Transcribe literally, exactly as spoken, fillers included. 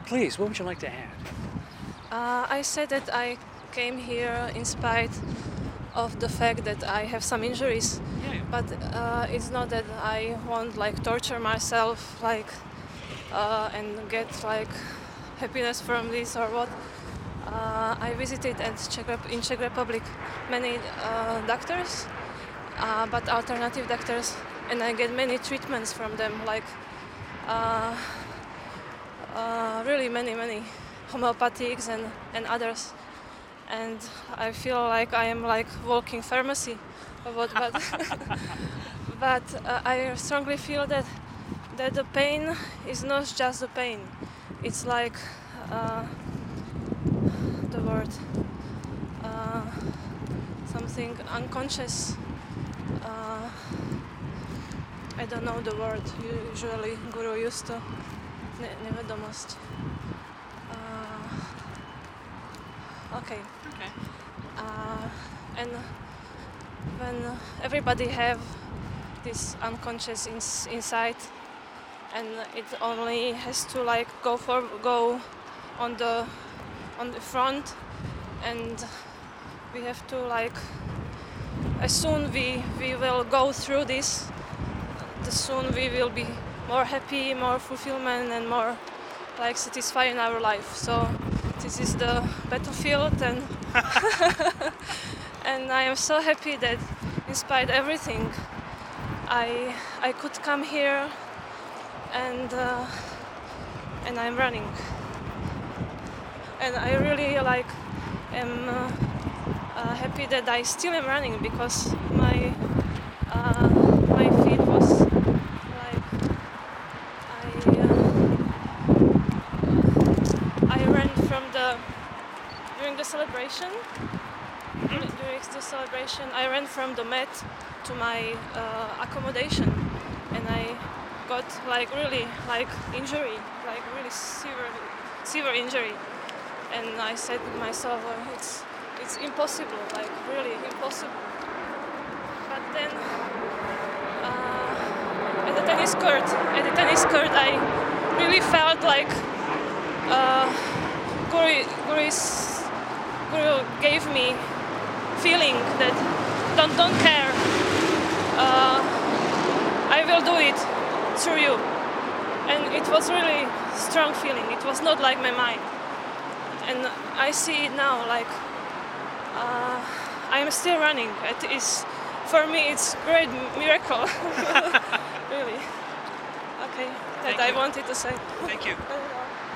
Please, what would you like to add? Uh, I said that I came here in spite of the fact that I have some injuries, Yeah, yeah. but uh, it's not that I want like torture myself, like uh, and get like happiness from this or what. Uh, I visited at Czech Rep- in Czech Republic many uh, doctors, uh, but alternative doctors, and I get many treatments from them, like uh, uh, really many, many homeopathics and, and others. And I feel like I am like walking pharmacy, or what, but but uh, I strongly feel that that the pain is not just the pain. It's like uh, the word uh, something unconscious. Uh, I don't know the word. Usually, guru used to ne- nevedomosť. Uh, okay. Okay. Uh, and when everybody have this unconscious ins- inside, and it only has to like go for go on the on the front, and we have to like as soon we we will go through this, the soon we will be more happy, more fulfillment, and more like satisfied in our life. So this is the battlefield, and and I am so happy that in spite of everything, I I could come here, and uh, and I'm running, and I really like am uh, uh, happy that I still am running, because my uh, my feet was like I uh, I ran from the during the celebration. During the celebration, I ran from the mat to my uh, accommodation, and I got like really like injury, like really severe, severe injury. And I said to myself, oh, it's it's impossible, like really impossible. But then uh, at the tennis court, at the tennis court, I really felt like uh, Guru, Guru's, Guru gave me feeling that don't don't care. Uh, I will do it through you, and it was really strong feeling. It was not like my mind, and I see it now. Like uh, I am still running. It is for me. It's great miracle, really. Okay, that Thank I you. wanted to say. Thank you. Uh,